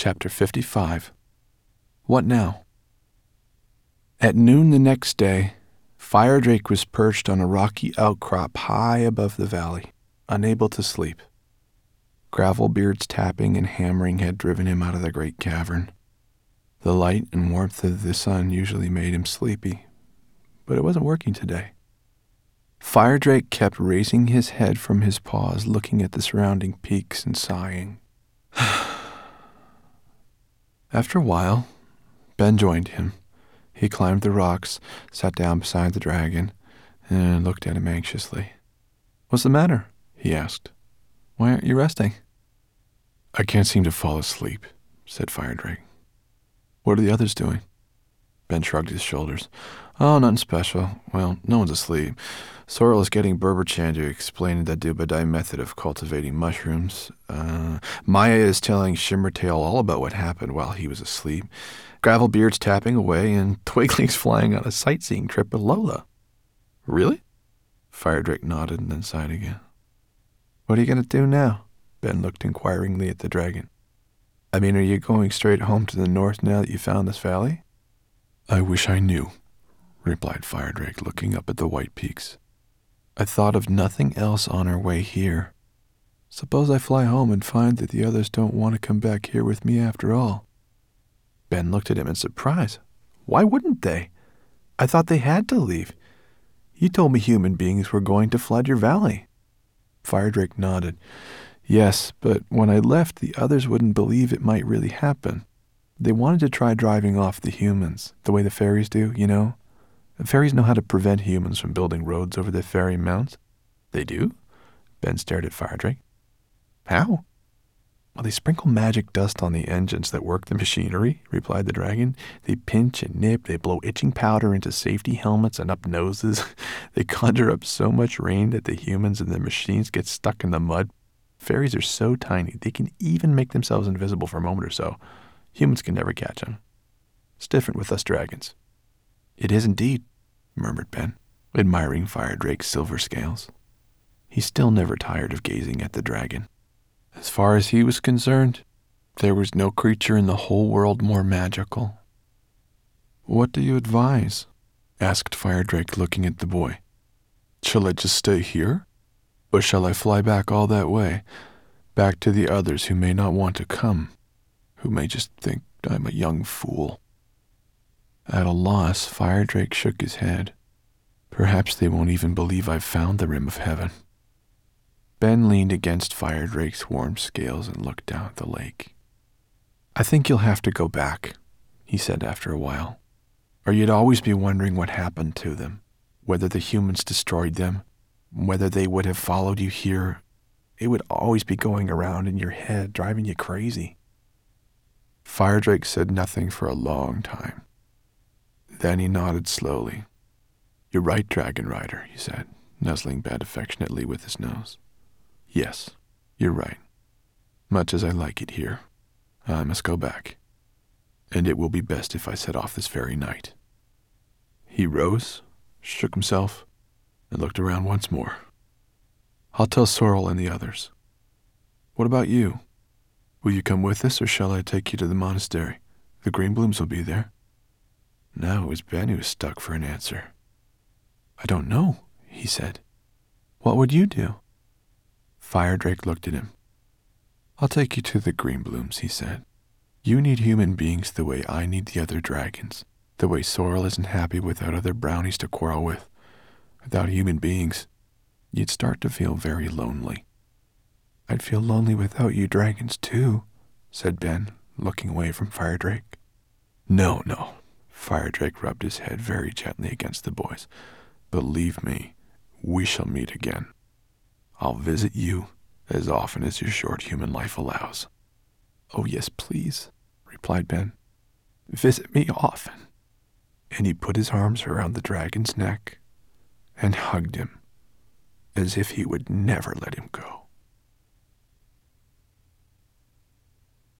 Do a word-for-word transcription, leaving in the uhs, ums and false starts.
Chapter fifty-five. What now? At noon the next day, Firedrake was perched on a rocky outcrop high above the valley, unable to sleep. Gravelbeard's tapping and hammering had driven him out of the great cavern. The light and warmth of the sun usually made him sleepy, but it wasn't working today. Firedrake kept raising his head from his paws, looking at the surrounding peaks and sighing. After a while, Ben joined him. He climbed the rocks, sat down beside the dragon, and looked at him anxiously. "What's the matter?" he asked. "Why aren't you resting?" "I can't seem to fall asleep," said Firedrake. "What are the others doing?" Ben shrugged his shoulders. "Oh, nothing special. Well, no one's asleep. Sorrel is getting Berberchan to explain the Dubadai method of cultivating mushrooms. Uh, Maya is telling Shimmertail all about what happened while he was asleep. Gravelbeard's tapping away, and Twigling's flying on a sightseeing trip with Lola." "Really?" Firedrake nodded and then sighed again. "What are you going to do now?" Ben looked inquiringly at the dragon. "I mean, are you going straight home to the north now that you found this valley?" "I wish I knew," replied Firedrake, looking up at the white peaks. "I thought of nothing else on our way here. Suppose I fly home and find that the others don't want to come back here with me after all." Ben looked at him in surprise. "Why wouldn't they? I thought they had to leave. You told me human beings were going to flood your valley." Firedrake nodded. "Yes, but when I left, the others wouldn't believe it might really happen. They wanted to try driving off the humans, the way the fairies do, you know? The fairies know how to prevent humans from building roads over the fairy mounts." "They do?" Ben stared at Firedrake. "How?" "Well, they sprinkle magic dust on the engines that work the machinery," replied the dragon. "They pinch and nip, they blow itching powder into safety helmets and up noses. They conjure up so much rain that the humans and the machines get stuck in the mud. Fairies are so tiny, they can even make themselves invisible for a moment or so. Humans can never catch them. It's different with us dragons." "It is indeed," murmured Ben, admiring Firedrake's silver scales. He still never tired of gazing at the dragon. As far as he was concerned, there was no creature in the whole world more magical. "What do you advise?" asked Firedrake, looking at the boy. "Shall I just stay here? Or shall I fly back all that way, back to the others who may not want to come, who may just think I'm a young fool?" At a loss, Firedrake shook his head. "Perhaps they won't even believe I've found the Rim of Heaven." Ben leaned against Firedrake's warm scales and looked down at the lake. "I think you'll have to go back," he said after a while. "Or you'd always be wondering what happened to them, whether the humans destroyed them, whether they would have followed you here. It would always be going around in your head, driving you crazy." Firedrake said nothing for a long time. Then he nodded slowly. "You're right, Dragon Rider," he said, nuzzling Ben affectionately with his nose. "Yes, you're right. Much as I like it here, I must go back. And it will be best if I set off this very night." He rose, shook himself, and looked around once more. "I'll tell Sorrel and the others. What about you? Will you come with us, or shall I take you to the monastery? The Greenblooms will be there." Now it was Ben who was stuck for an answer. "I don't know," he said. "What would you do?" Firedrake looked at him. "I'll take you to the Greenblooms," he said. "You need human beings the way I need the other dragons, the way Sorrel isn't happy without other brownies to quarrel with. Without human beings, you'd start to feel very lonely." "I'd feel lonely without you dragons, too," said Ben, looking away from Firedrake. "No, no." Firedrake rubbed his head very gently against the boy's. "Believe me, we shall meet again. I'll visit you as often as your short human life allows." "Oh, yes, please," replied Ben. "Visit me often." And he put his arms around the dragon's neck and hugged him as if he would never let him go.